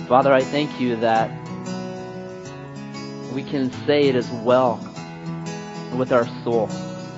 Father, I thank you that we can say it as well with our soul.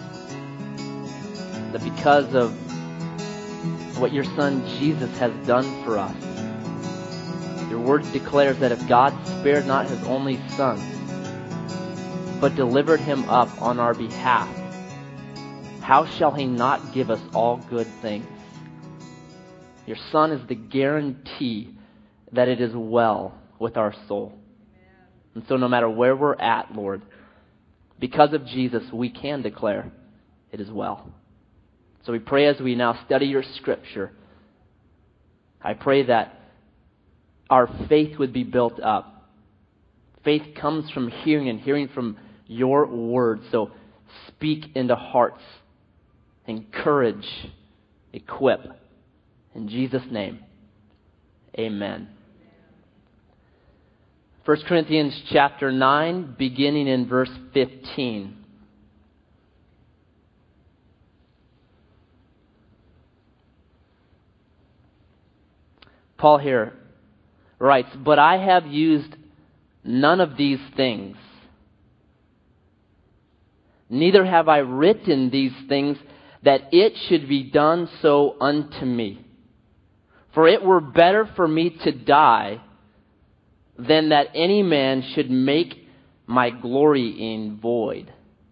That because of what your Son Jesus has done for us, your word declares that if God spared not his only Son, but delivered him up on our behalf, how shall he not give us all good things? Your Son is the guarantee that it is well with our soul. And so no matter where we're at, Lord, because of Jesus, we can declare it is well. So we pray as we now study your Scripture, I pray that our faith would be built up. Faith comes from hearing, and hearing from your word. So speak into hearts, encourage, equip. In Jesus' name, amen. 1 Corinthians chapter 9, beginning in verse 15. Paul here writes, "But I have used none of these things. Neither have I written these things that it should be done so unto me. For it were better for me to die than that any man should make my glorying void."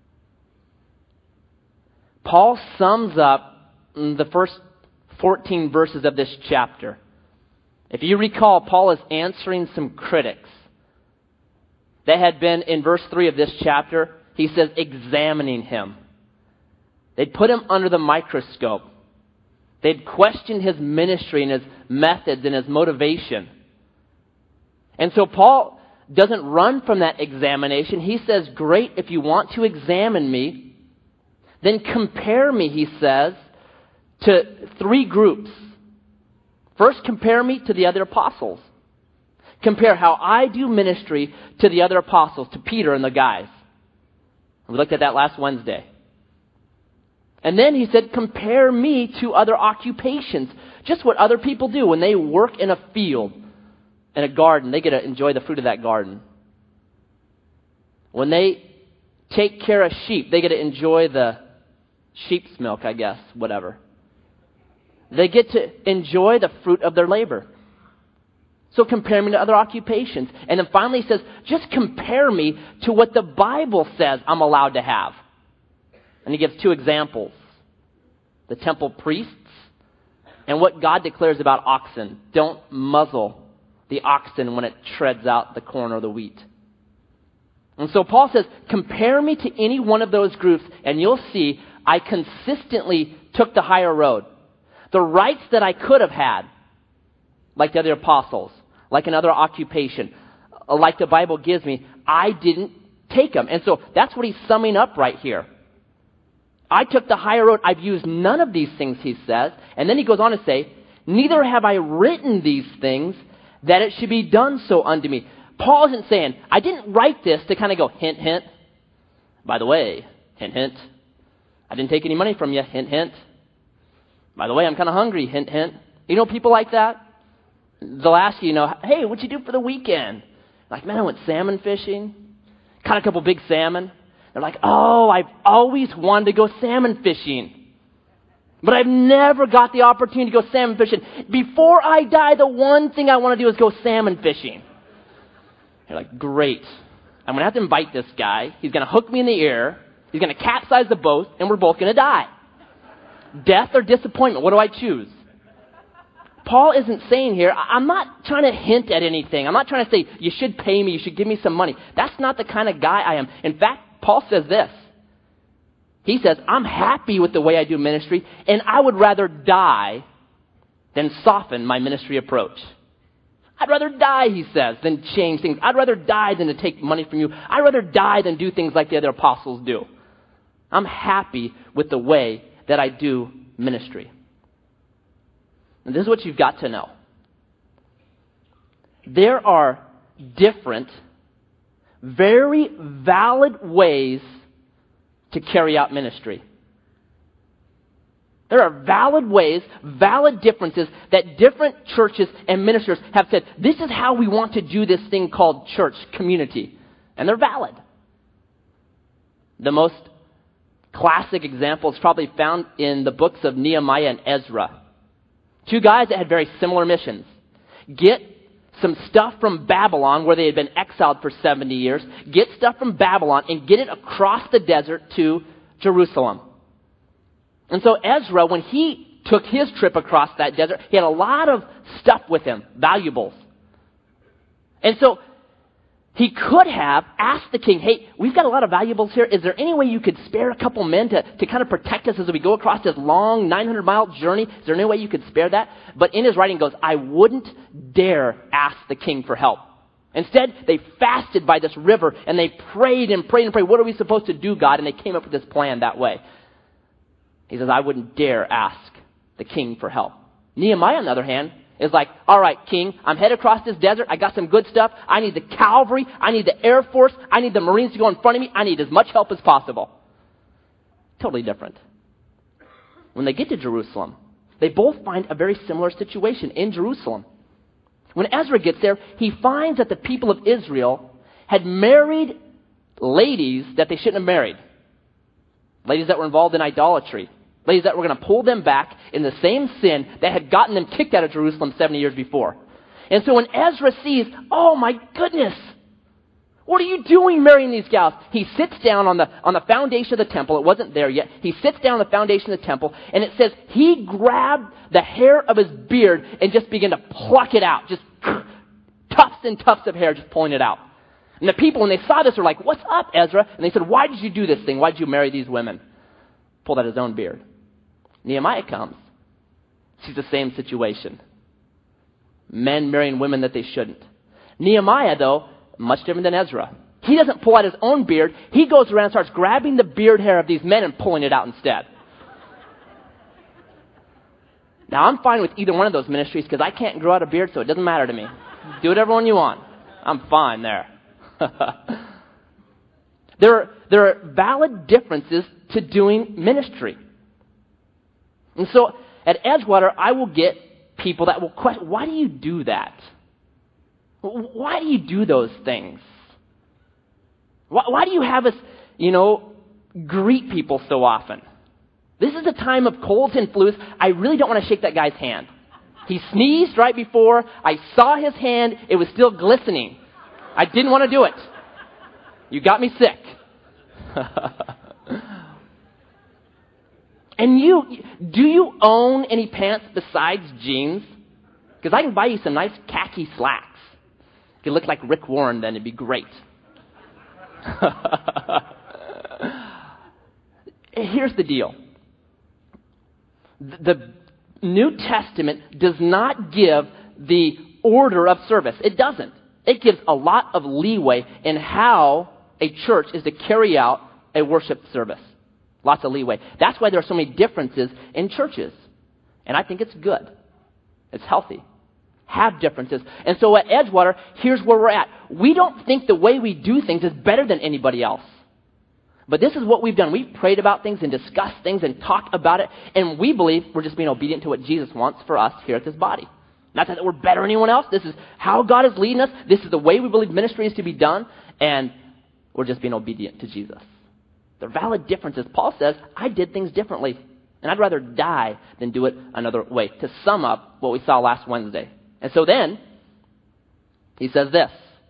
Paul sums up the first 14 verses of this chapter. If you recall, Paul is answering some critics that had been, in verse 3 of this chapter, he says, examining him. They'd put him under the microscope. They'd questioned his ministry and his methods and his motivation. And so Paul doesn't run from that examination. He says, great, if you want to examine me, then compare me, he says, to three groups. First, compare me to the other apostles. Compare how I do ministry to the other apostles, to Peter and the guys. We looked at that last Wednesday. And then he said, compare me to other occupations. Just what other people do when they work in a field, in a garden. They get to enjoy the fruit of that garden. When they take care of sheep, they get to enjoy the sheep's milk, I guess, whatever. They get to enjoy the fruit of their labor. So compare me to other occupations. And then finally he says, just compare me to what the Bible says I'm allowed to have. And he gives two examples. The temple priests and what God declares about oxen. Don't muzzle the oxen when it treads out the corn or the wheat. And so Paul says, compare me to any one of those groups and you'll see I consistently took the higher road. The rights that I could have had, like the other apostles, like another occupation, like the Bible gives me, I didn't take them. And so that's what he's summing up right here. I took the higher road. I've used none of these things, he says. And then he goes on to say, neither have I written these things that it should be done so unto me. Paul isn't saying, I didn't write this to kind of go, hint, hint. By the way, hint, hint. I didn't take any money from you, hint, hint. By the way, I'm kind of hungry, hint, hint. You know people like that? They'll ask you, hey, what'd you do for the weekend? Like, man, I went salmon fishing. Caught a couple big salmon. They're like, oh, I've always wanted to go salmon fishing. But I've never got the opportunity to go salmon fishing. Before I die, the one thing I want to do is go salmon fishing. You're like, great. I'm going to have to invite this guy. He's going to hook me in the air. He's going to capsize the boat, and we're both going to die. Death or disappointment, what do I choose? Paul isn't saying here, I'm not trying to hint at anything. I'm not trying to say, you should pay me, you should give me some money. That's not the kind of guy I am. In fact, Paul says this. He says, I'm happy with the way I do ministry, and I would rather die than soften my ministry approach. I'd rather die, he says, than change things. I'd rather die than to take money from you. I'd rather die than do things like the other apostles do. I'm happy with the way that I do ministry. And this is what you've got to know. There are different, very valid ways to carry out ministry. There are valid ways, valid differences that different churches and ministers have said, this is how we want to do this thing called church community. And they're valid. The most classic example is probably found in the books of Nehemiah and Ezra. Two guys that had very similar missions. Get some stuff from Babylon, where they had been exiled for 70 years. Get stuff from Babylon and get it across the desert to Jerusalem. And so Ezra, when he took his trip across that desert, he had a lot of stuff with him, valuables. And so he could have asked the king, hey, we've got a lot of valuables here. Is there any way you could spare a couple men to kind of protect us as we go across this long 900-mile journey? Is there any way you could spare that? But in his writing goes, I wouldn't dare ask the king for help. Instead, they fasted by this river, and they prayed and prayed and prayed. What are we supposed to do, God? And they came up with this plan that way. He says, I wouldn't dare ask the king for help. Nehemiah, on the other hand, is like, all right, king, I'm headed across this desert. I got some good stuff. I need the cavalry. I need the Air Force. I need the Marines to go in front of me. I need as much help as possible. Totally different. When they get to Jerusalem, they both find a very similar situation in Jerusalem. When Ezra gets there, he finds that the people of Israel had married ladies that they shouldn't have married. Ladies that were involved in idolatry. Ladies that were going to pull them back in the same sin that had gotten them kicked out of Jerusalem 70 years before. And so when Ezra sees, oh my goodness, what are you doing marrying these gals? He sits down on the foundation of the temple. It wasn't there yet. He sits down on the foundation of the temple, and it says he grabbed the hair of his beard and just began to pluck it out. Just tufts and tufts of hair, just pulling it out. And the people, when they saw this, were like, what's up, Ezra? And they said, why did you do this thing? Why did you marry these women? Pulled out his own beard. Nehemiah comes. Sees the same situation. Men marrying women that they shouldn't. Nehemiah, though, much different than Ezra. He doesn't pull out his own beard. He goes around and starts grabbing the beard hair of these men and pulling it out instead. Now, I'm fine with either one of those ministries because I can't grow out a beard, so it doesn't matter to me. Do whatever one you want. I'm fine there. There are valid differences to doing ministry. And so at Edgewater, I will get people that will question, why do you do that? Why do you do those things? Why do you have us, greet people so often? This is a time of colds and flus. I really don't want to shake that guy's hand. He sneezed right before. I saw his hand. It was still glistening. I didn't want to do it. You got me sick. And do you own any pants besides jeans? Because I can buy you some nice khaki slacks. If you look like Rick Warren, then it'd be great. Here's the deal. The New Testament does not give the order of service. It doesn't. It gives a lot of leeway in how a church is to carry out a worship service. Lots of leeway. That's why there are so many differences in churches. And I think it's good. It's healthy. Have differences. And so at Edgewater, here's where we're at. We don't think the way we do things is better than anybody else. But this is what we've done. We've prayed about things and discussed things and talked about it. And we believe we're just being obedient to what Jesus wants for us here at this body. Not that we're better than anyone else. This is how God is leading us. This is the way we believe ministry is to be done. And we're just being obedient to Jesus. They're valid differences. Paul says, I did things differently. And I'd rather die than do it another way. To sum up what we saw last Wednesday. And so then, he says this.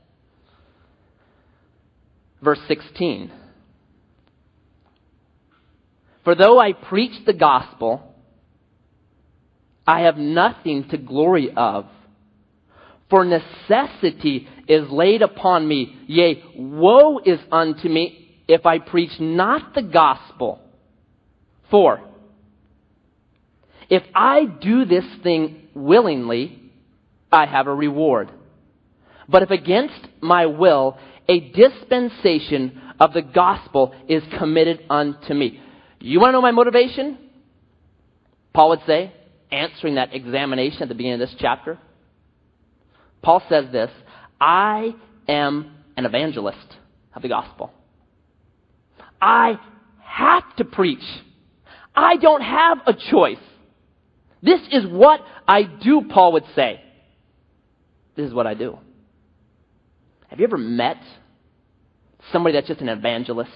Verse 16. For though I preach the gospel, I have nothing to glory of. For necessity is laid upon me. Yea, woe is unto me if I preach not the gospel. For if I do this thing willingly, I have a reward. But if against my will, a dispensation of the gospel is committed unto me. You want to know my motivation? Paul would say, answering that examination at the beginning of this chapter. Paul says this, I am an evangelist of the gospel. I have to preach. I don't have a choice. This is what I do, Paul would say. This is what I do. Have you ever met somebody that's just an evangelist?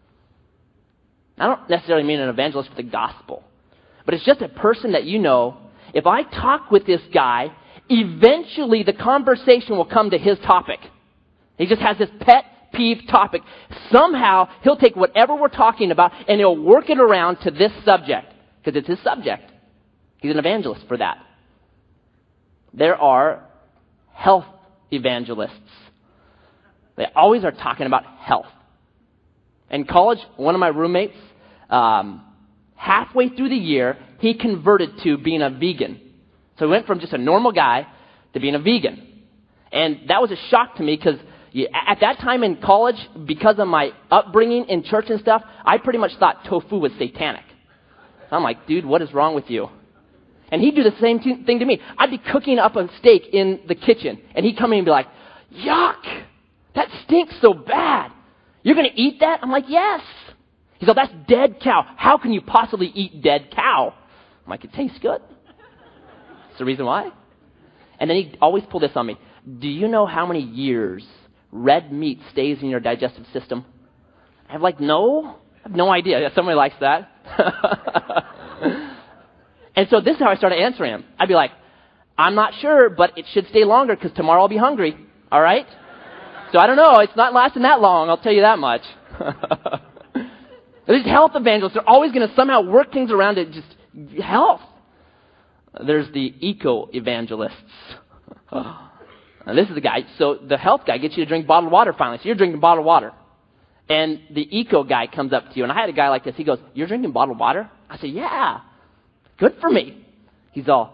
I don't necessarily mean an evangelist for the gospel, but it's just a person that you know, if I talk with this guy, eventually the conversation will come to his topic. He just has this pet peeve topic. Somehow, he'll take whatever we're talking about and he'll work it around to this subject, because it's his subject. He's an evangelist for that. There are health evangelists. They always are talking about health. In college, one of my roommates, halfway through the year, he converted to being a vegan. So he went from just a normal guy to being a vegan. And that was a shock to me because at that time in college, because of my upbringing in church and stuff, I pretty much thought tofu was satanic. So I'm like, dude, what is wrong with you? And he'd do the same thing to me. I'd be cooking up a steak in the kitchen, and he'd come in and be like, yuck, that stinks so bad. You're going to eat that? I'm like, yes. He's like, that's dead cow. How can you possibly eat dead cow? I'm like, it tastes good. That's the reason why. And then he'd always pull this on me. Do you know how many years red meat stays in your digestive system? I'm like, no. I have no idea. Yeah, somebody likes that. And so this is how I started answering him. I'd be like, I'm not sure, but it should stay longer because tomorrow I'll be hungry. All right? So I don't know. It's not lasting that long. I'll tell you that much. These health evangelists are always going to somehow work things around to just health. There's the eco-evangelists. And this is the guy. So the health guy gets you to drink bottled water finally. So you're drinking bottled water. And the eco guy comes up to you. And I had a guy like this. He goes, you're drinking bottled water? I said, yeah. Good for me. He's all,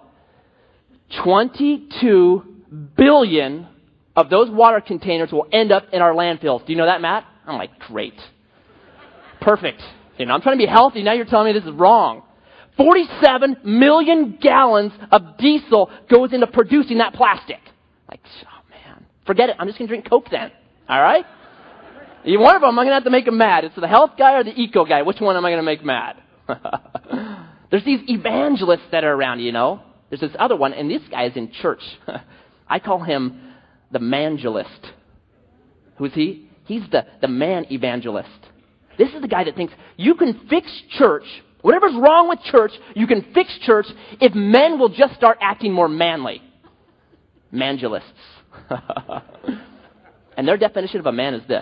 22 billion of those water containers will end up in our landfills. Do you know that, Matt? I'm like, great. Perfect. You know, I'm trying to be healthy. Now you're telling me this is wrong. 47 million gallons of diesel goes into producing that plastic. Like, oh man, forget it. I'm just going to drink Coke then. All right? One of them, I'm going to have to make him mad. It's the health guy or the eco guy. Which one am I going to make mad? There's these evangelists that are around, you know. There's this other one, and this guy is in church. I call him the mangelist. Who is he? He's the man evangelist. This is the guy that thinks you can fix church. Whatever's wrong with church, you can fix church if men will just start acting more manly. Mangelists. And their definition of a man is this.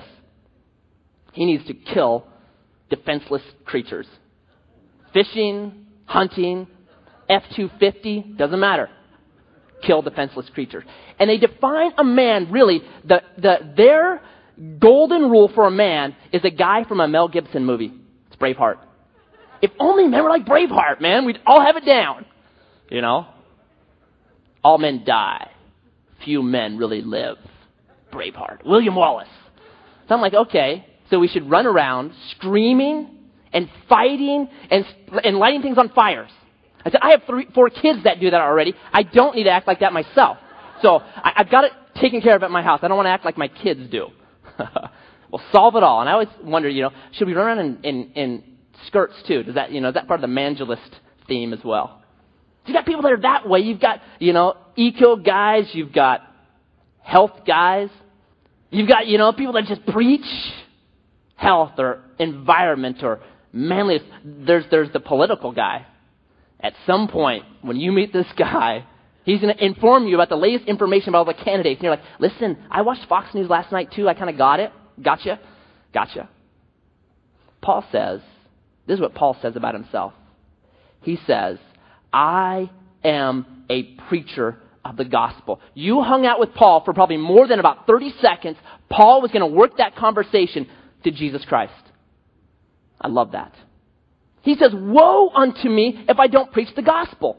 He needs to kill defenseless creatures. Fishing, hunting, F-250, doesn't matter. Kill defenseless creatures. And they define a man, really, their golden rule for a man is a guy from a Mel Gibson movie. It's Braveheart. If only men were like Braveheart, man, we'd all have it down. You know? All men die. Few men really live. Braveheart. William Wallace. So I'm like, okay, so we should run around screaming and fighting and lighting things on fires. I said, I have 4 kids that do that already. I don't need to act like that myself. So I've got it taken care of at my house. I don't want to act like my kids do. We'll solve it all. And I always wonder, you know, should we run around in skirts too? Does that, you know, is that part of the mangelist theme as well? So you got people that are that way. You've got, you know, eco guys. You've got health guys. You've got, you know, people that just preach health or environment or manliness. There's the political guy. At some point, when you meet this guy, he's going to inform you about the latest information about all the candidates. And you're like, listen, I watched Fox News last night too. I kind of got it. Gotcha. Paul says, this is what Paul says about himself. He says, I am a preacher of the gospel. You hung out with Paul for probably more than about 30 seconds. Paul was going to work that conversation to Jesus Christ. I love that. He says, woe unto me if I don't preach the gospel.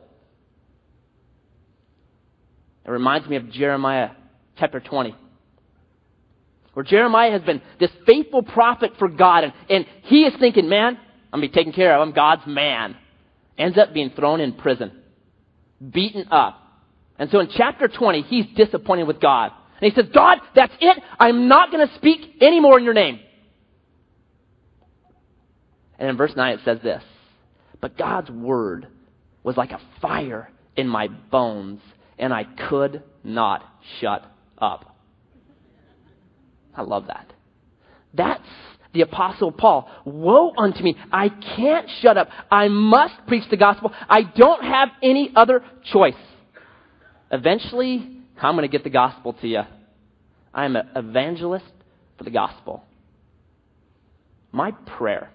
It reminds me of Jeremiah chapter 20. Where Jeremiah has been this faithful prophet for God. And he is thinking, man, I'm going to be taken care of. I'm God's man. Ends up being thrown in prison. Beaten up. And so in chapter 20, he's disappointed with God. And he says, God, that's it. I'm not going to speak anymore in your name. And in verse 9 it says this. But God's word was like a fire in my bones, and I could not shut up. I love that. That's the Apostle Paul. Woe unto me. I can't shut up. I must preach the gospel. I don't have any other choice. Eventually, I'm going to get the gospel to you. I am an evangelist for the gospel. My prayer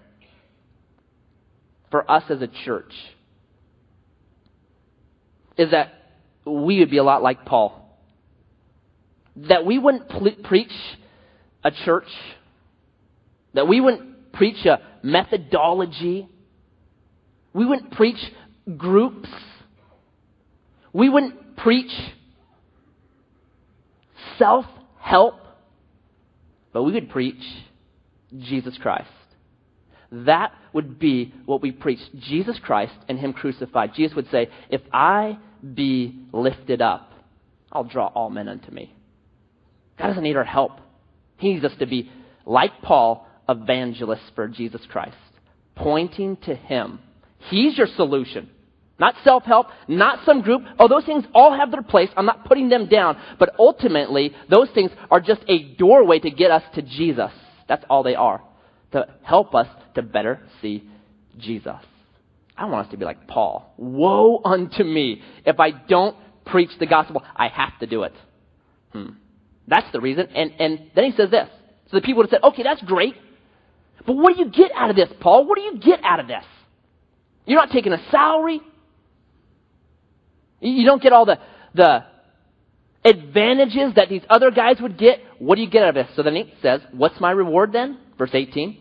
for us as a church is that we would be a lot like Paul. That we wouldn't preach a church. That we wouldn't preach a methodology. We wouldn't preach groups. We wouldn't preach self-help. But we would preach Jesus Christ. That would be what we preach. Jesus Christ and Him crucified. Jesus would say, if I be lifted up, I'll draw all men unto me. God doesn't need our help. He needs us to be, like Paul, evangelists for Jesus Christ. Pointing to Him. He's your solution. Not self-help, not some group. Oh, those things all have their place. I'm not putting them down. But ultimately, those things are just a doorway to get us to Jesus. That's all they are. To help us to better see Jesus. I want us to be like Paul. Woe unto me if I don't preach the gospel. I have to do it. That's the reason. And then he says this. So the people would have said, okay, that's great. But what do you get out of this, Paul? What do you get out of this? You're not taking a salary. You don't get all the advantages that these other guys would get. What do you get out of this? So then he says, what's my reward then? Verse 18.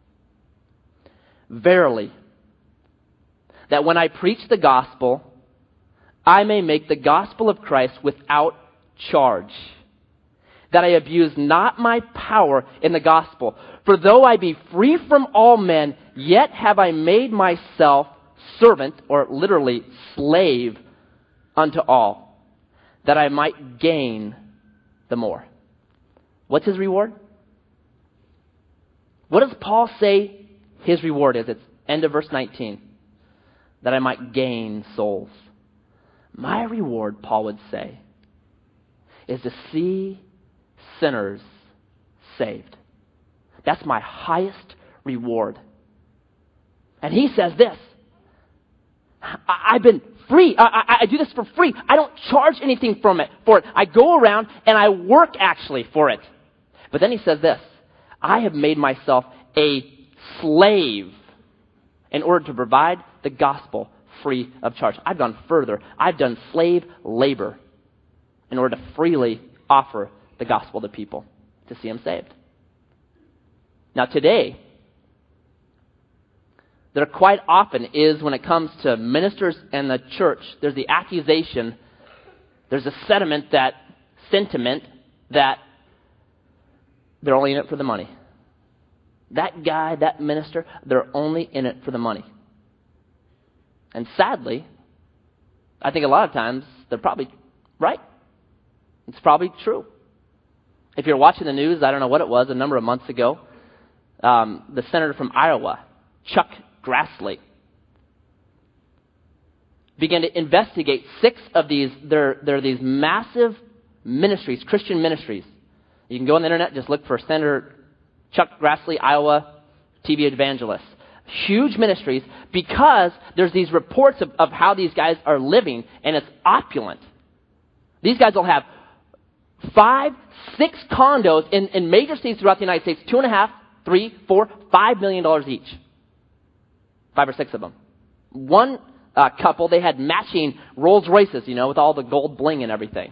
Verily, that when I preach the gospel, I may make the gospel of Christ without charge, that I abuse not my power in the gospel. For though I be free from all men, yet have I made myself servant, or literally slave, unto all, that I might gain the more. What's his reward? What does Paul say his reward is? It's end of verse 19. That I might gain souls. My reward, Paul would say, is to see sinners saved. That's my highest reward. And he says this. I've been free. I do this for free. I don't charge anything for it. I go around and I work actually for it. But then he says this. I have made myself a slave in order to provide the gospel free of charge. I've gone further. I've done slave labor in order to freely offer the gospel to people to see them saved. Now today, there quite often is, when it comes to ministers and the church, there's the accusation, there's a sentiment that they're only in it for the money. That guy, that minister, they're only in it for the money. And sadly, I think a lot of times they're probably right. It's probably true. If you're watching the news, I don't know what it was, a number of months ago, the senator from Iowa, Chuck Grassley, began to investigate 6 of these. There are these massive ministries, Christian ministries. You can go on the internet, just look for Senator Chuck Grassley, Iowa, TV evangelist. Huge ministries, because there's these reports of how these guys are living, and it's opulent. These guys will have 5, 6 condos in major cities throughout the United States, $2.5, $3, $4, $5 million each. 5 or 6 of them. One couple, they had matching Rolls Royces, with all the gold bling and everything.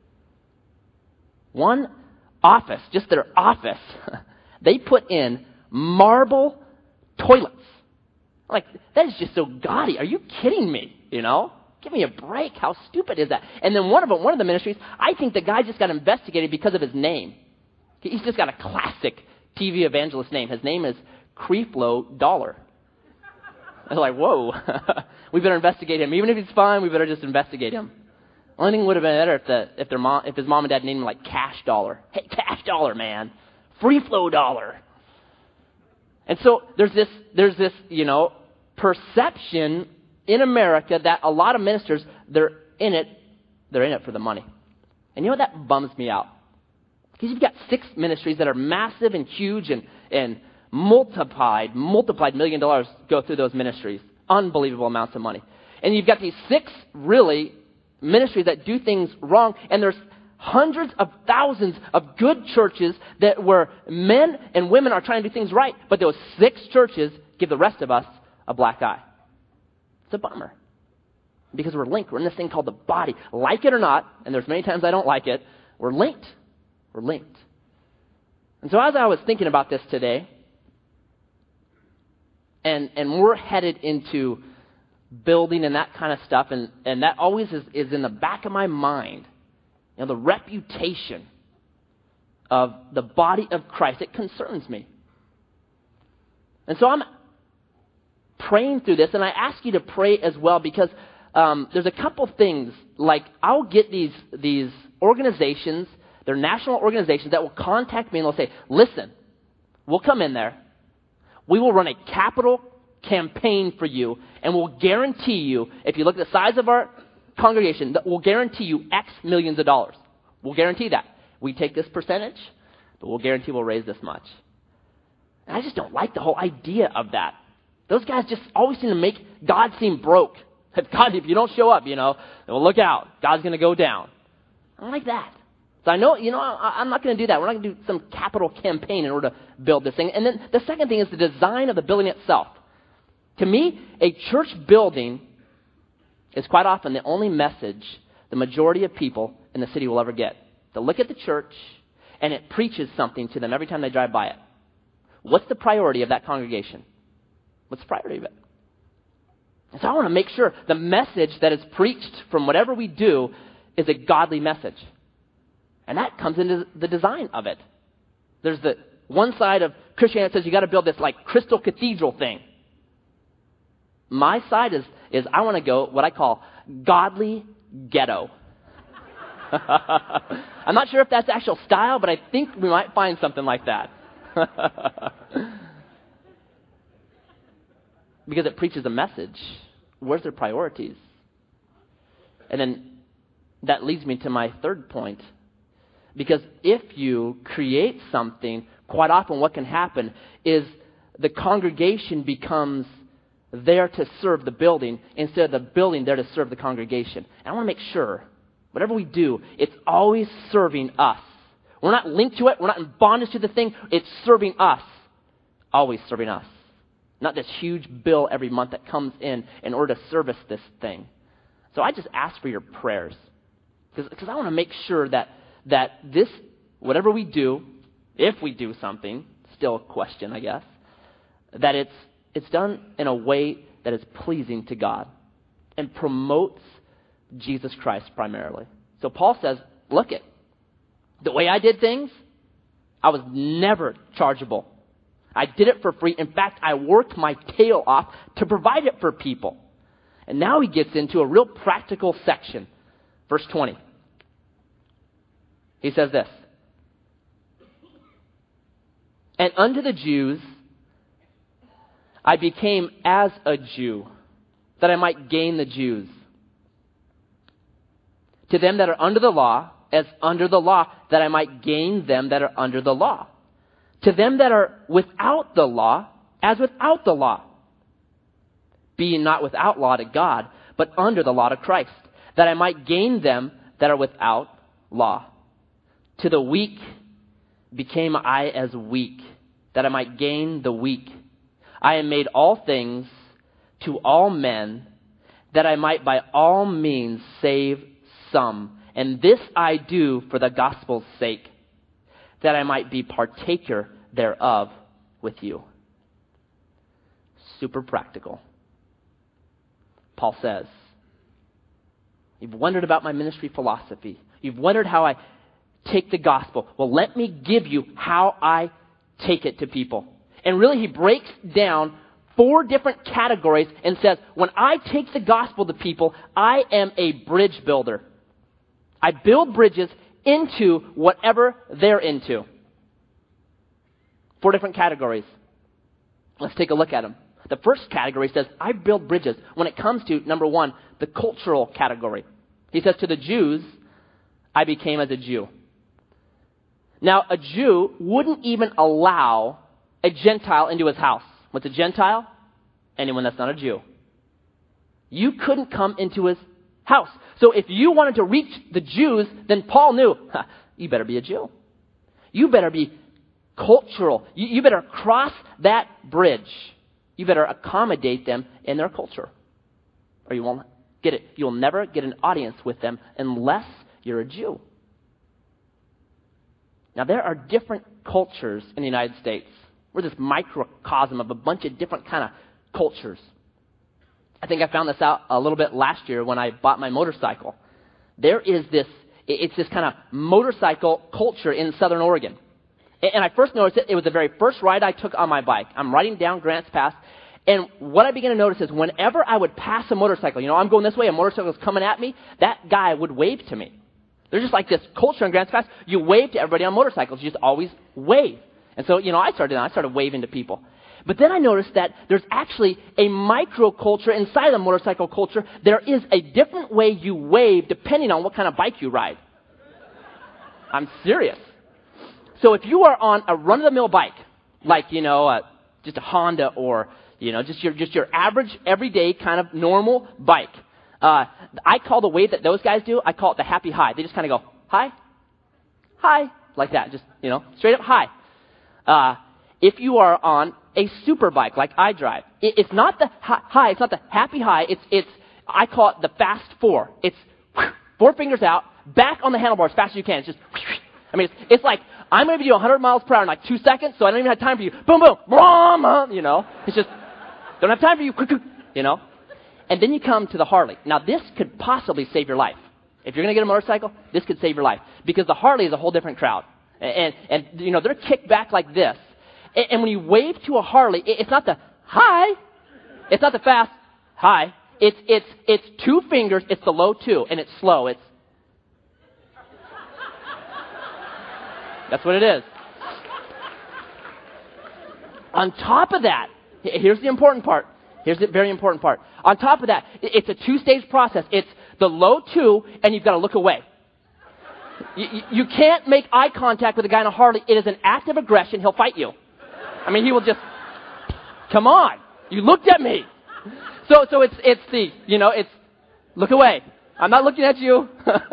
One office, just their office, they put in marble toilets. Like, that is just so gaudy. Are you kidding me? Give me a break. How stupid is that? And then one of the ministries, I think the guy just got investigated because of his name. He's just got a classic TV evangelist name. His name is Creflo Dollar. I was like, whoa. We better investigate him. Even if he's fine, we better just investigate him. Only thing would have been better if his mom and dad named him like Cash Dollar. Hey, Cash Dollar, man. Free Flow Dollar. And so there's this, perception in America that a lot of ministers, they're in it for the money. And you know what? That bums me out. Because you've got 6 ministries that are massive and huge and multiplied $1 million go through those ministries. Unbelievable amounts of money. And you've got these 6 really ministries that do things wrong, and there's hundreds of thousands of good churches where men and women are trying to do things right, but those 6 churches give the rest of us a black eye. It's a bummer. Because we're linked. We're in this thing called the body. Like it or not, and there's many times I don't like it, we're linked. We're linked. And so as I was thinking about this today, and we're headed into building and that kind of stuff, and that always is in the back of my mind. You know, the reputation of the body of Christ, it concerns me. And so I'm praying through this, and I ask you to pray as well, because there's a couple things, like I'll get these organizations, they're national organizations that will contact me and they'll say, listen, we'll come in there, we will run a capital campaign for you, and we'll guarantee you, if you look at the size of our congregation, that we'll guarantee you X millions of dollars. We'll guarantee that. We take this percentage, but we'll guarantee we'll raise this much. And I just don't like the whole idea of that. Those guys just always seem to make God seem broke. If you don't show up, well, look out. God's going to go down. I don't like that. So I know, I'm not going to do that. We're not going to do some capital campaign in order to build this thing. And then the second thing is the design of the building itself. To me, a church building is quite often the only message the majority of people in the city will ever get. They'll look at the church, and it preaches something to them every time they drive by it. What's the priority of that congregation? What's the priority of it? And so I want to make sure the message that is preached from whatever we do is a godly message. And that comes into the design of it. There's the one side of Christianity that says you got to build this like crystal cathedral thing. My side is I want to go what I call godly ghetto. I'm not sure if that's actual style, but I think we might find something like that. Because it preaches a message. Where's their priorities? And then that leads me to my third point. Because if you create something, quite often what can happen is the congregation becomes there to serve the building instead of the building there to serve the congregation. And I want to make sure, whatever we do, it's always serving us. We're not linked to it. We're not in bondage to the thing. It's serving us. Always serving us. Not this huge bill every month that comes in order to service this thing. So I just ask for your prayers. Because I want to make sure that this, whatever we do, if we do something, still a question, I guess, that it's done in a way that is pleasing to God and promotes Jesus Christ primarily. So Paul says, look it, the way I did things, I was never chargeable. I did it for free. In fact, I worked my tail off to provide it for people. And now he gets into a real practical section. Verse 20. He says this. And unto the Jews I became as a Jew, that I might gain the Jews. To them that are under the law, as under the law, that I might gain them that are under the law. To them that are without the law, as without the law. Being not without law to God, but under the law to Christ, that I might gain them that are without law. To the weak became I as weak, that I might gain the weak. I am made all things to all men, that I might by all means save some. And this I do for the gospel's sake, that I might be partaker thereof with you. Super practical. Paul says, you've wondered about my ministry philosophy. You've wondered how I take the gospel. Well, let me give you how I take it to people. And really, he breaks down 4 different categories and says, when I take the gospel to people, I am a bridge builder. I build bridges into whatever they're into. 4 different categories. Let's take a look at them. The first category says, I build bridges. When it comes to, number one, the cultural category. He says, to the Jews, I became as a Jew. Now, a Jew wouldn't even allow a Gentile into his house. What's a Gentile? Anyone that's not a Jew. You couldn't come into his house. So if you wanted to reach the Jews, then Paul knew, you better be a Jew. You better be cultural. You better cross that bridge. You better accommodate them in their culture. Or you won't get it. You'll never get an audience with them unless you're a Jew. Now, there are different cultures in the United States. We're this microcosm of a bunch of different kind of cultures. I think I found this out a little bit last year when I bought my motorcycle. There is it's this kind of motorcycle culture in Southern Oregon. And I first noticed it was the very first ride I took on my bike. I'm riding down Grants Pass, and what I began to notice is whenever I would pass a motorcycle, I'm going this way, a motorcycle is coming at me, that guy would wave to me. There's just like this culture in Grants Pass. You wave to everybody on motorcycles. You just always wave. And so, I started waving to people. But then I noticed that there's actually a microculture inside the motorcycle culture. There is a different way you wave depending on what kind of bike you ride. I'm serious. So if you are on a run-of-the-mill bike, like, just a Honda or, just your average, everyday kind of normal bike, I call the wave that those guys do, I call it the happy hi. They just kind of go, hi, hi, like that. Just, straight up hi. If you are on a super bike like I drive, it's not the hi, it's not the happy hi, it's I call it the fast four. It's 4 fingers out, back on the handlebar as fast as you can. It's just, it's like, I'm going to be doing 100 miles per hour in like 2 seconds, so I don't even have time for you. Boom, boom, it's just, don't have time for you, And then you come to the Harley. Now, this could possibly save your life. If you're going to get a motorcycle, this could save your life. Because the Harley is a whole different crowd. And they're kicked back like this. And when you wave to a Harley, it's not the hi. It's not the fast hi. It's 2 fingers. It's the low 2, and it's slow. That's what it is. On top of that, here's the important part. Here's the very important part. On top of that, it's a 2-stage process. It's the low 2, and you've got to look away. You can't make eye contact with a guy on a Harley. It is an act of aggression. He'll fight you. He will just, come on. You looked at me. So it's look away. I'm not looking at you.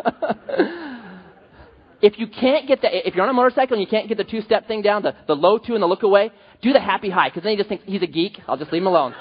If you can't get if you're on a motorcycle and you can't get the 2-step thing down, the low 2 and the look away, do the happy hi, because then he just thinks he's a geek. I'll just leave him alone.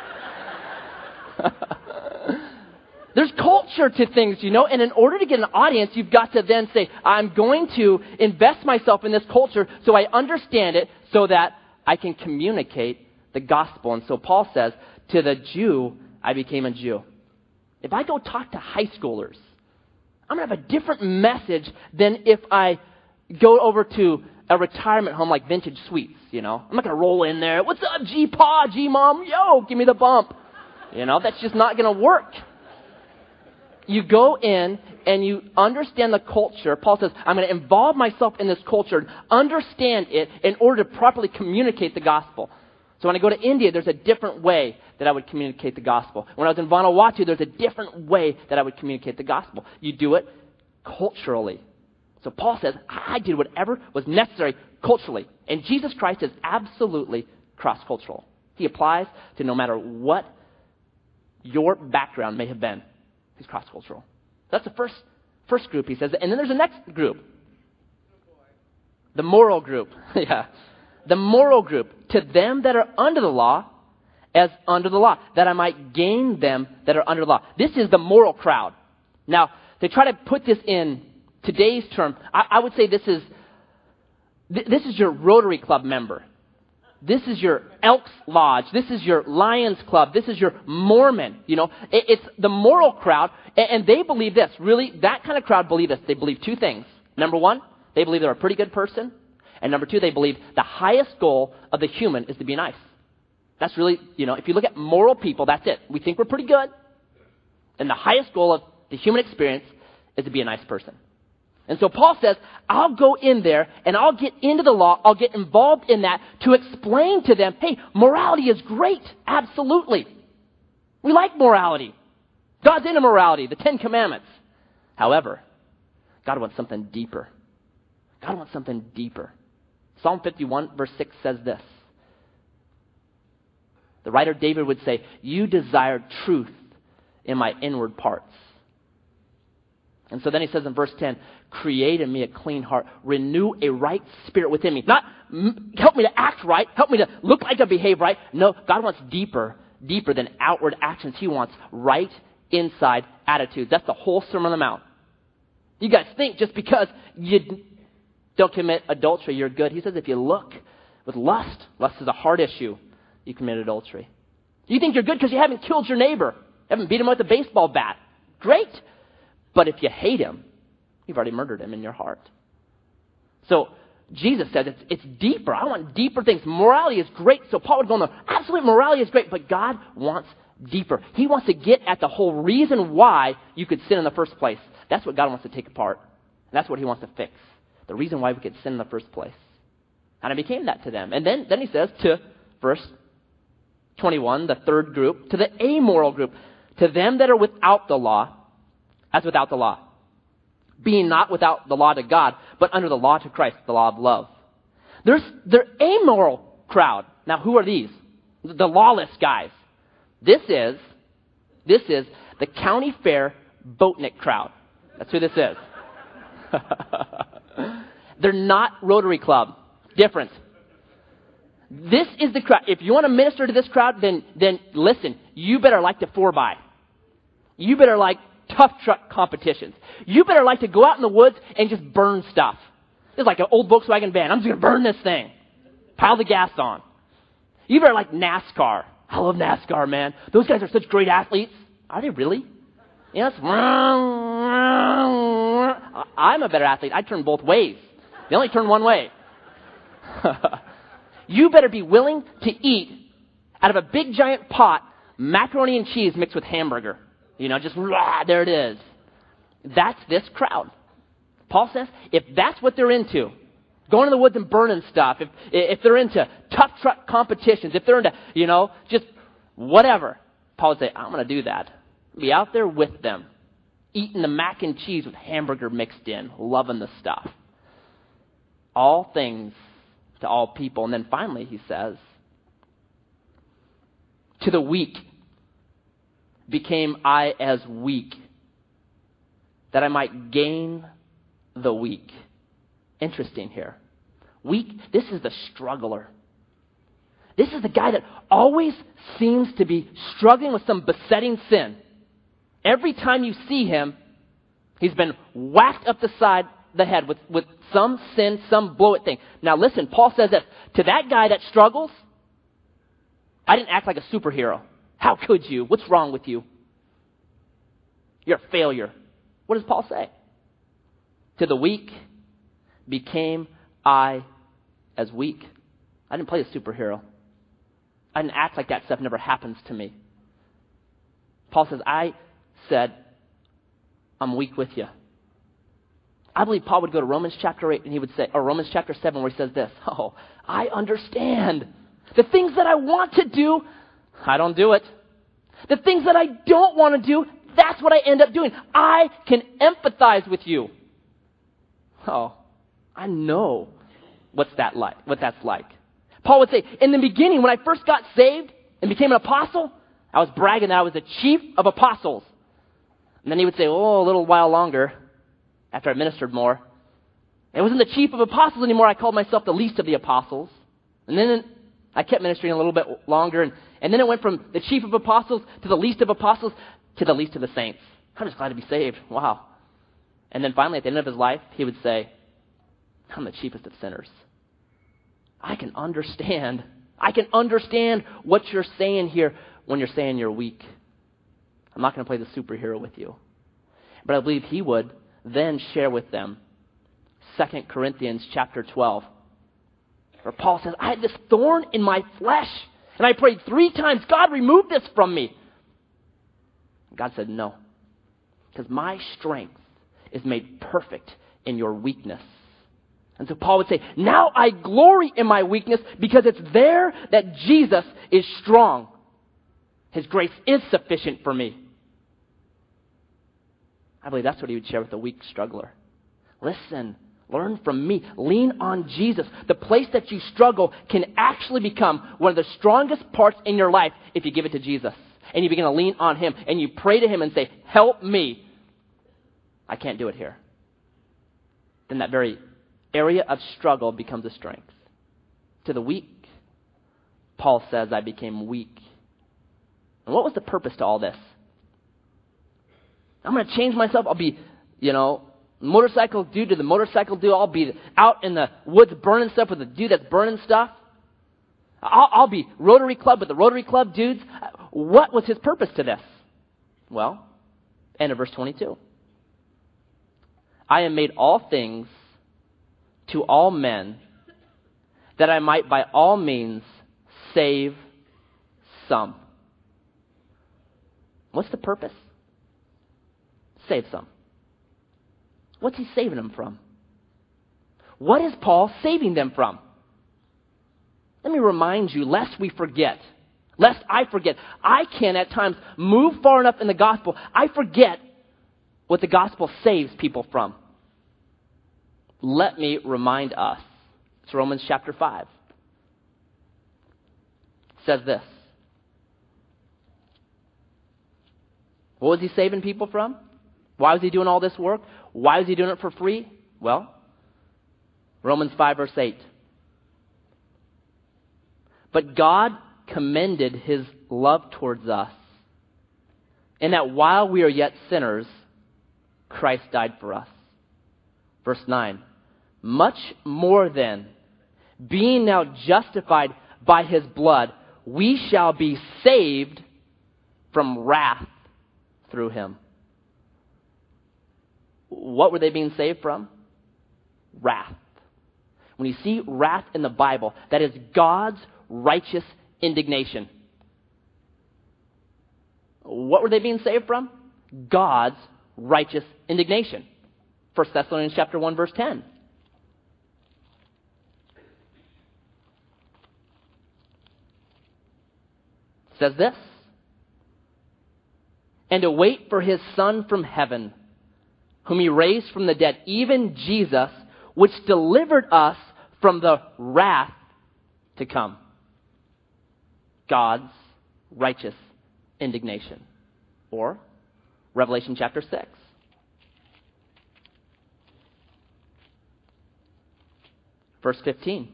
There's culture to things, and in order to get an audience, you've got to then say, I'm going to invest myself in this culture so I understand it so that I can communicate the gospel. And so Paul says, to the Jew, I became a Jew. If I go talk to high schoolers, I'm going to have a different message than if I go over to a retirement home like Vintage Suites, I'm not going to roll in there. What's up, G-Pa, G-Mom? Yo, give me the bump. That's just not going to work. You go in and you understand the culture. Paul says, I'm going to involve myself in this culture, understand it in order to properly communicate the gospel. So when I go to India, there's a different way that I would communicate the gospel. When I was in Vanuatu, there's a different way that I would communicate the gospel. You do it culturally. So Paul says, I did whatever was necessary culturally. And Jesus Christ is absolutely cross-cultural. He applies to no matter what your background may have been. He's cross-cultural. That's the first group, he says. And then there's the next group. The moral group. Yeah. The moral group. To them that are under the law, as under the law, that I might gain them that are under the law. This is the moral crowd. Now, they try to put this in today's term. I would say this is your Rotary Club member. This is your Elks Lodge. This is your Lions Club. This is your Mormon. It's the moral crowd, and they believe this. Really, that kind of crowd believe this. They believe 2 things. Number 1, they believe they're a pretty good person. And number 2, they believe the highest goal of the human is to be nice. That's really, if you look at moral people, that's it. We think we're pretty good. And the highest goal of the human experience is to be a nice person. And so Paul says, I'll go in there and I'll get into the law. I'll get involved in that to explain to them, hey, morality is great. Absolutely. We like morality. God's into morality, the 10 Commandments. However, God wants something deeper. God wants something deeper. Psalm 51 verse 6 says this. The writer David would say, you desire truth in my inward parts. And so then he says in verse 10, create in me a clean heart, renew a right spirit within me. Not help me to act right, help me to look like I behave right. No, God wants deeper than outward actions. He wants right inside attitudes. That's the whole Sermon on the Mount. You guys think just because you don't commit adultery, you're good. He says if you look with lust is a heart issue, you commit adultery. You think you're good because you haven't killed your neighbor, haven't beat him with a baseball bat. Great. But if you hate him, you've already murdered him in your heart. So Jesus says it's deeper. I want deeper things. Morality is great. So Paul would go, no, absolutely morality is great, but God wants deeper. He wants to get at the whole reason why you could sin in the first place. That's what God wants to take apart. And that's what he wants to fix. The reason why we could sin in the first place. And it became that to them. And then he says to verse 21, the third group, to the amoral group, to them that are without the law, as without the law, being not without the law to God, but under the law to Christ, the law of love. They're amoral crowd. Now, who are these? The lawless guys. This is the county fair boatnik crowd. That's who this is. They're not Rotary Club. Difference. This is the crowd. If you want to minister to this crowd, then listen. You better like the 4x. You better like tough truck competitions. You better like to go out in the woods and just burn stuff. It's like an old Volkswagen van. I'm just going to burn this thing. Pile the gas on. You better like NASCAR. I love NASCAR, man. Those guys are such great athletes. Are they really? Yes. I'm a better athlete. I turn both ways. They only turn one way. You better be willing to eat out of a big giant pot macaroni and cheese mixed with hamburger. Just there it is. That's this crowd. Paul says, if that's what they're into, going in the woods and burning stuff, if they're into tough truck competitions, if they're into, just whatever, Paul would say, I'm going to do that. Be out there with them, eating the mac and cheese with hamburger mixed in, loving the stuff. All things to all people. And then finally he says, to the weak became I as weak, that I might gain the weak. Interesting here. Weak, this is the struggler. This is the guy that always seems to be struggling with some besetting sin. Every time you see him, he's been whacked up the head with some sin, some blow-it thing. Now listen, Paul says that to that guy that struggles, I didn't act like a superhero. How could you? What's wrong with you? You're a failure. What does Paul say? To the weak became I as weak. I didn't play the superhero. I didn't act like that stuff never happens to me. Paul says, I said, I'm weak with you. I believe Paul would go to Romans chapter 8 and he would say, or Romans chapter 7 where he says this, I understand. The things that I want to do, I don't do it. The things that I don't want to do, that's what I end up doing. I can empathize with you. I know what that's like. Paul would say, in the beginning, when I first got saved and became an apostle, I was bragging that I was the chief of apostles. And then he would say, a little while longer, after I ministered more, I wasn't the chief of apostles anymore. I called myself the least of the apostles. And then I kept ministering a little bit longer, and then it went from the chief of apostles to the least of apostles to the least of the saints. I'm just glad to be saved. Wow. And then finally, at the end of his life, he would say, I'm the chiefest of sinners. I can understand what you're saying here when you're saying you're weak. I'm not going to play the superhero with you. But I believe he would then share with them 2 Corinthians chapter 12, where Paul says, I had this thorn in my flesh, and I prayed 3 times, God, remove this from me. God said, no, because my strength is made perfect in your weakness. And so Paul would say, now I glory in my weakness because it's there that Jesus is strong. His grace is sufficient for me. I believe that's what he would share with the weak struggler. Listen, learn from me. Lean on Jesus. The place that you struggle can actually become one of the strongest parts in your life if you give it to Jesus. And you begin to lean on him and you pray to him and say, help me. I can't do it here. Then that very area of struggle becomes a strength. To the weak, Paul says, I became weak. And what was the purpose to all this? I'm going to change myself. I'll be, motorcycle dude to the motorcycle dude. I'll be out in the woods burning stuff with the dude that's burning stuff. I'll be Rotary Club with the Rotary Club dudes. What was his purpose to this? Well, end of verse 22. I am made all things to all men, that I might by all means save some. What's the purpose? Save some. What's he saving them from? What is Paul saving them from? Let me remind you, lest we forget, lest I forget. I can at times move far enough in the gospel, I forget what the gospel saves people from. Let me remind us. It's Romans chapter 5. It says this. What was he saving people from? Why was he doing all this work? Why was he doing it for free? Well, Romans 5 verse 8. But God commended his love towards us, in that while we are yet sinners, Christ died for us. Verse 9. Much more then, being now justified by his blood, we shall be saved from wrath through him. What were they being saved from? Wrath. When you see wrath in the Bible, that is God's righteous indignation. What were they being saved from? God's righteous indignation. 1 Thessalonians chapter 1 verse 10. It says this. And to wait for his Son from heaven, whom he raised from the dead, even Jesus, which delivered us from the wrath to come. God's righteous indignation. Or Revelation chapter 6. Verse 15.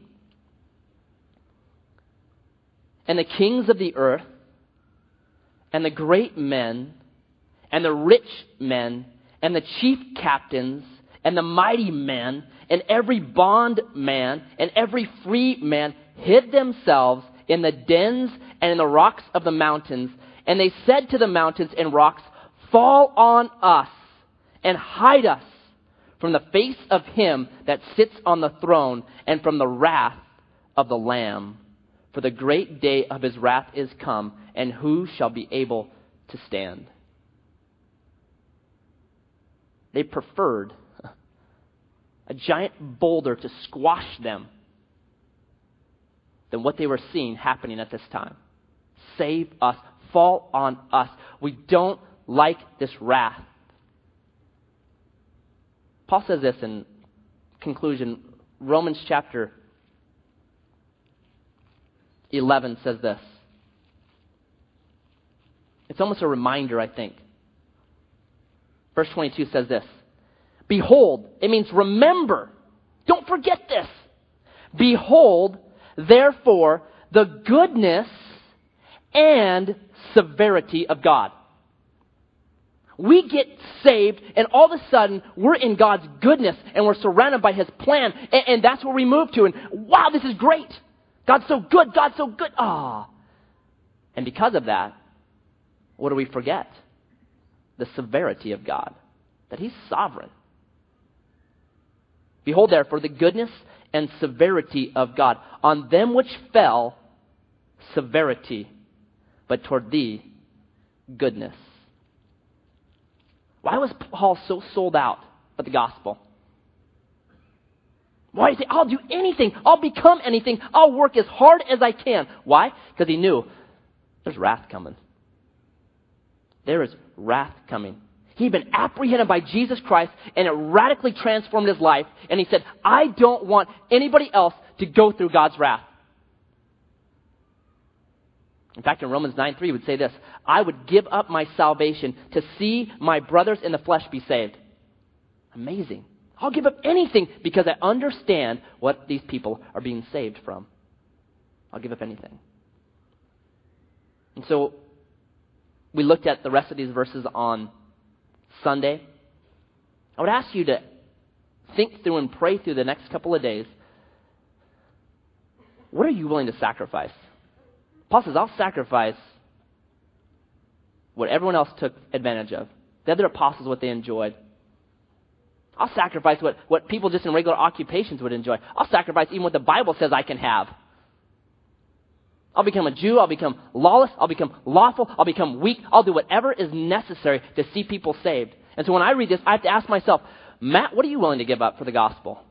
And the kings of the earth, and the great men, and the rich men, and the chief captains, and the mighty men, and every bondman, and every free man hid themselves in the dens and in the rocks of the mountains. And they said to the mountains and rocks, fall on us, and hide us from the face of him that sits on the throne, and from the wrath of the Lamb. For the great day of his wrath is come, and who shall be able to stand? They preferred a giant boulder to squash them than what they were seeing happening at this time. Save us. Fall on us. We don't like this wrath. Paul says this in conclusion. Romans chapter 11 says this. It's almost a reminder, I think. Verse 22 says this. Behold, it means remember. Don't forget this. Behold, therefore, the goodness and severity of God. We get saved, and all of a sudden, we're in God's goodness, and we're surrounded by his plan, and that's where we move to. And wow, this is great. God's so good. God's so good. Ah. And because of that, what do we forget? The severity of God, that he's sovereign. Behold, therefore, the goodness and severity of God. On them which fell, severity, but toward thee, goodness. Why was Paul so sold out of the gospel? Why do you say, I'll do anything. I'll become anything. I'll work as hard as I can. Why? Because he knew there's wrath coming. There is wrath coming. He'd been apprehended by Jesus Christ, and it radically transformed his life. And he said, I don't want anybody else to go through God's wrath. In fact, in Romans 9:3, he would say this, I would give up my salvation to see my brothers in the flesh be saved. Amazing. I'll give up anything because I understand what these people are being saved from. I'll give up anything. And so we looked at the rest of these verses on Sunday. I would ask you to think through and pray through the next couple of days. What are you willing to sacrifice? Paul says, I'll sacrifice what everyone else took advantage of. The other apostles, what they enjoyed. I'll sacrifice what people just in regular occupations would enjoy. I'll sacrifice even what the Bible says I can have. I'll become a Jew. I'll become lawless. I'll become lawful. I'll become weak. I'll do whatever is necessary to see people saved. And so when I read this, I have to ask myself, Matt, what are you willing to give up for the gospel?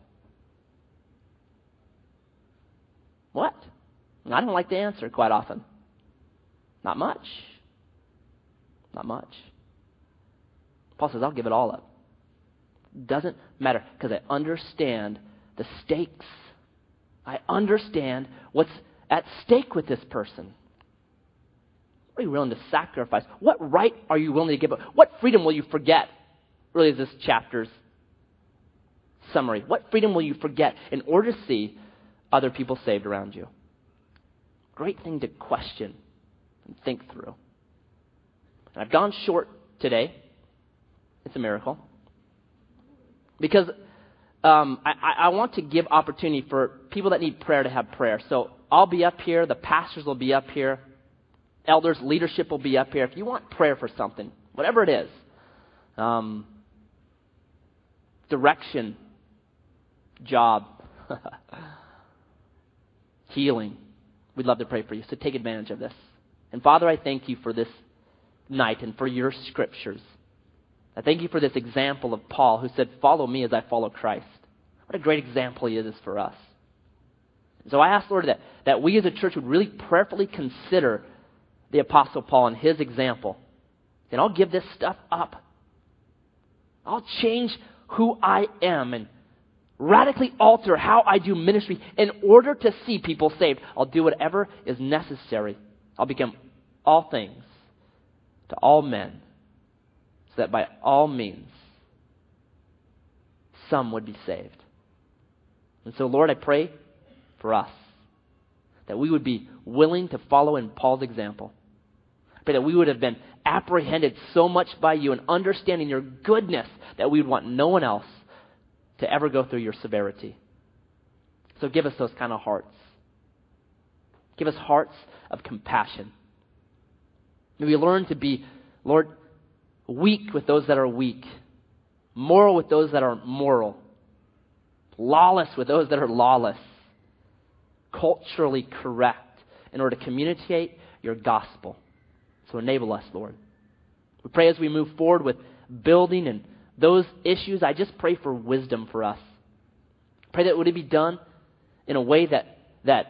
What? And I don't like the answer quite often. Not much. Not much. Paul says, I'll give it all up. Doesn't matter because I understand the stakes. I understand what's at stake with this person. What are you willing to sacrifice? What right are you willing to give up? What freedom will you forget? Really is this chapter's summary. What freedom will you forget in order to see other people saved around you? Great thing to question and think through. And I've gone short today. It's a miracle. Because I want to give opportunity for people that need prayer to have prayer. So I'll be up here. The pastors will be up here. Elders, leadership will be up here. If you want prayer for something, whatever it is, direction, job, healing, we'd love to pray for you. So take advantage of this. And Father, I thank you for this night and for your scriptures. I thank you for this example of Paul who said, follow me as I follow Christ. What a great example he is for us. So I ask, Lord, that we as a church would really prayerfully consider the Apostle Paul and his example. And I'll give this stuff up. I'll change who I am and radically alter how I do ministry in order to see people saved. I'll do whatever is necessary. I'll become all things to all men, so that by all means, some would be saved. And so, Lord, I pray for us that we would be willing to follow in Paul's example. I pray that we would have been apprehended so much by you and understanding your goodness that we would want no one else to ever go through your severity. So give us those kind of hearts. Give us hearts of compassion. May we learn to be, Lord, weak with those that are weak, moral with those that are moral, lawless with those that are lawless, culturally correct in order to communicate your gospel. So enable us, Lord. We pray as we move forward with building and those issues, I just pray for wisdom for us. Pray that would it be done in a way that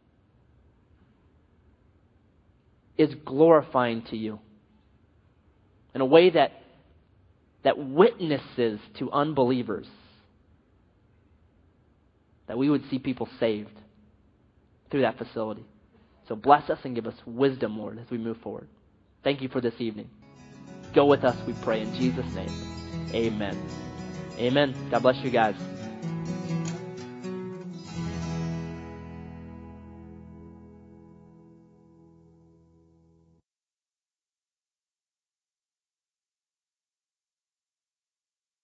is glorifying to you. In a way that witnesses to unbelievers. That we would see people saved through that facility. So bless us and give us wisdom, Lord, as we move forward. Thank you for this evening. Go with us, we pray, in Jesus' name. Amen. Amen. God bless you guys.